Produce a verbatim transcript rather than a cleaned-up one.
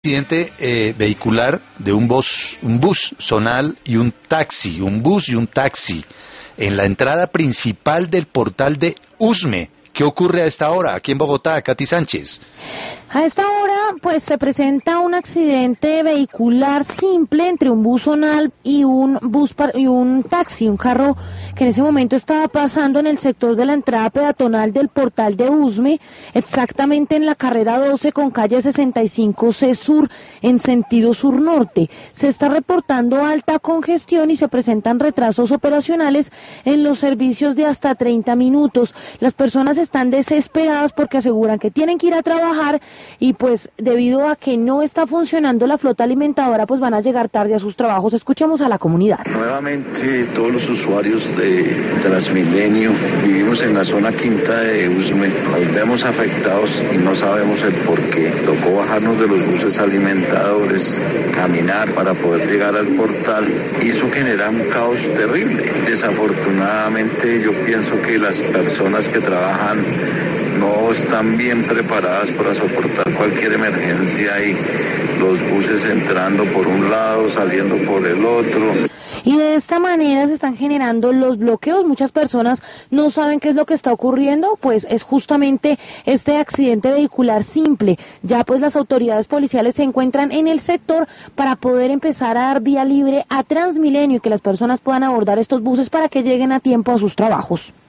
accidente eh, vehicular de un bus, un bus zonal y un taxi, un bus y un taxi, en la entrada principal del portal de Usme. ¿Qué ocurre a esta hora aquí en Bogotá, Katy Sánchez? A esta hora, pues, se presenta un accidente vehicular simple entre un bus zonal y un bus par y un taxi, un carro que en ese momento estaba pasando en el sector de la entrada peatonal del portal de Usme, exactamente en la carrera doce con calle sesenta y cinco C Sur, en sentido sur-norte. Se está reportando alta congestión y se presentan retrasos operacionales en los servicios de hasta treinta minutos. Las personas están desesperadas porque aseguran que tienen que ir a trabajar y pues debido a que no está funcionando la flota alimentadora, pues van a llegar tarde a sus trabajos. Escuchemos a la comunidad. Nuevamente todos los usuarios de Transmilenio vivimos en la zona quinta de Usme, nos vemos afectados y no sabemos el por qué. Tocó bajarnos de los buses alimentadores, caminar para poder llegar al portal, y eso genera un caos terrible. Desafortunadamente yo pienso que las personas que trabajan no están bien preparadas para soportar cualquier emergencia y los buses entrando por un lado, saliendo por el otro. Y de esta manera se están generando los bloqueos. Muchas personas no saben qué es lo que está ocurriendo, pues es justamente este accidente vehicular simple. Ya pues las autoridades policiales se encuentran en el sector para poder empezar a dar vía libre a Transmilenio y que las personas puedan abordar estos buses para que lleguen a tiempo a sus trabajos.